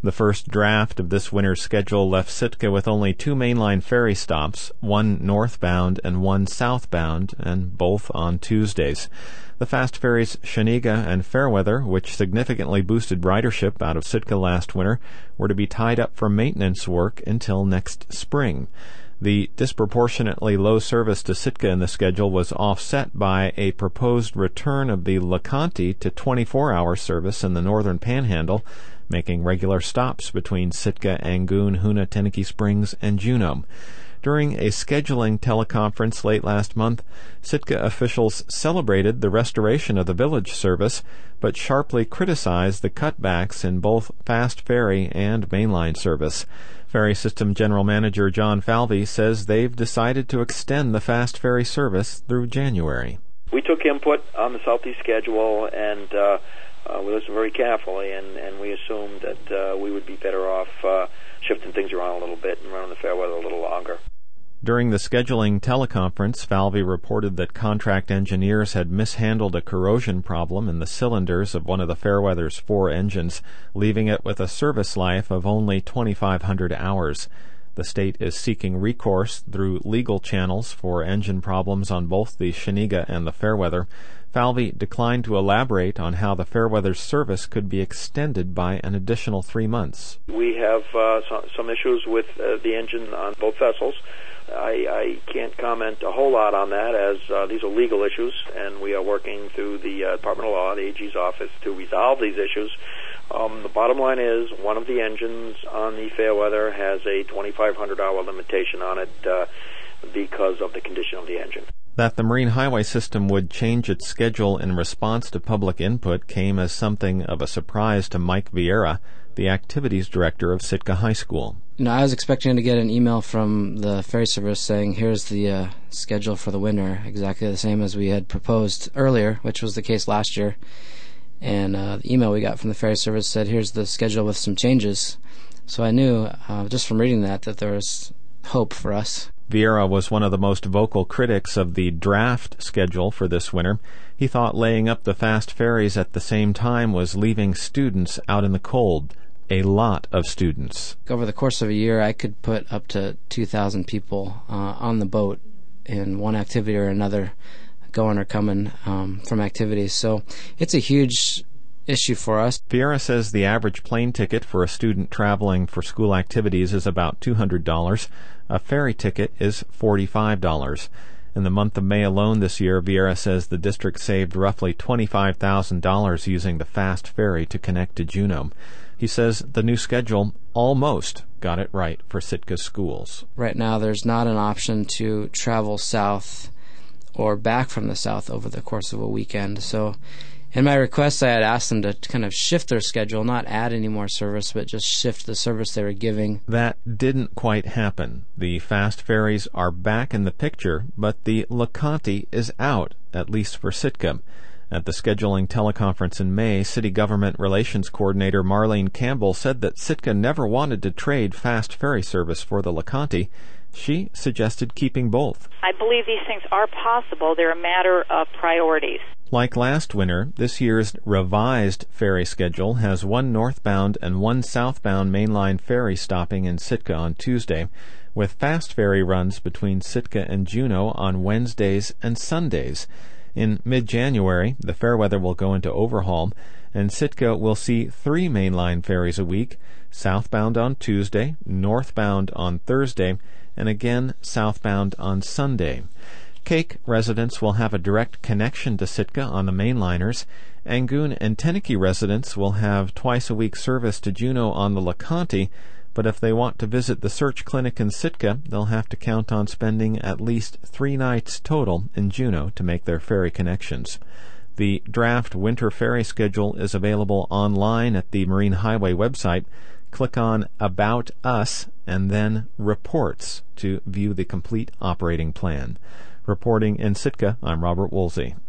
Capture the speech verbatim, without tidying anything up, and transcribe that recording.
The first draft of this winter's schedule left Sitka with only two mainline ferry stops, one northbound and one southbound, and both on Tuesdays. The fast ferries Shaniga and Fairweather, which significantly boosted ridership out of Sitka last winter, were to be tied up for maintenance work until next spring. The disproportionately low service to Sitka in the schedule was offset by a proposed return of the LeConte to twenty-four hour service in the northern panhandle, making regular stops between Sitka, Angoon, Hoonah, Tenakee Springs, and Juneau. During a scheduling teleconference late last month, Sitka officials celebrated the restoration of the village service, but sharply criticized the cutbacks in both fast ferry and mainline service. Ferry System General Manager John Falvey says they've decided to extend the fast ferry service through January. We took input on the Southeast schedule, and uh, uh, we listened very carefully, and, and we assumed that uh, we would be better off uh, shifting things around a little bit and running the Fairweather a little longer. During the scheduling teleconference, Falvey reported that contract engineers had mishandled a corrosion problem in the cylinders of one of the Fairweather's four engines, leaving it with a service life of only twenty-five hundred hours. The state is seeking recourse through legal channels for engine problems on both the Shaniga and the Fairweather. Falvey declined to elaborate on how the Fairweather's service could be extended by an additional three months. We have uh, some, some issues with uh, the engine on both vessels. I, I can't comment a whole lot on that, as uh, these are legal issues, and we are working through the uh, Department of Law, the A G's office, to resolve these issues. Um, the bottom line is one of the engines on the Fairweather has a twenty-five hundred hour limitation on it uh, because of the condition of the engine. That the Marine Highway System would change its schedule in response to public input came as something of a surprise to Mike Vieira, the activities director of Sitka High School. You know, I was expecting to get an email from the ferry service saying, here's the uh, schedule for the winter, exactly the same as we had proposed earlier, which was the case last year. And uh, the email we got from the ferry service said, here's the schedule with some changes. So I knew, uh, just from reading that, that there was hope for us. Vieira was one of the most vocal critics of the draft schedule for this winter. He thought laying up the fast ferries at the same time was leaving students out in the cold. A lot of students. Over the course of a year, I could put up to two thousand people uh, on the boat in one activity or another, going or coming um, from activities. So it's a huge issue for us. Vieira says the average plane ticket for a student traveling for school activities is about two hundred dollars. A ferry ticket is forty-five dollars. In the month of May alone this year, Vieira says the district saved roughly twenty-five thousand dollars using the fast ferry to connect to Juneau. He says the new schedule almost got it right for Sitka's schools. Right now, there's not an option to travel south or back from the south over the course of a weekend. So in my request, I had asked them to kind of shift their schedule, not add any more service, but just shift the service they were giving. That didn't quite happen. The fast ferries are back in the picture, but the LeConte is out, at least for Sitka. At the scheduling teleconference in May, City Government Relations Coordinator Marlene Campbell said that Sitka never wanted to trade fast ferry service for the LeConte. She suggested keeping both. I believe these things are possible. They're a matter of priorities. Like last winter, this year's revised ferry schedule has one northbound and one southbound mainline ferry stopping in Sitka on Tuesday, with fast ferry runs between Sitka and Juneau on Wednesdays and Sundays. In mid-January, the Fairweather will go into overhaul, and Sitka will see three mainline ferries a week, southbound on Tuesday, northbound on Thursday, and again southbound on Sunday. Cake residents will have a direct connection to Sitka on the mainliners. Angoon and Tenakee residents will have twice-a-week service to Juneau on the LeConte, but if they want to visit the Search Clinic in Sitka, they'll have to count on spending at least three nights total in Juneau to make their ferry connections. The draft winter ferry schedule is available online at the Marine Highway website. Click on About Us and then Reports to view the complete operating plan. Reporting in Sitka, I'm Robert Woolsey.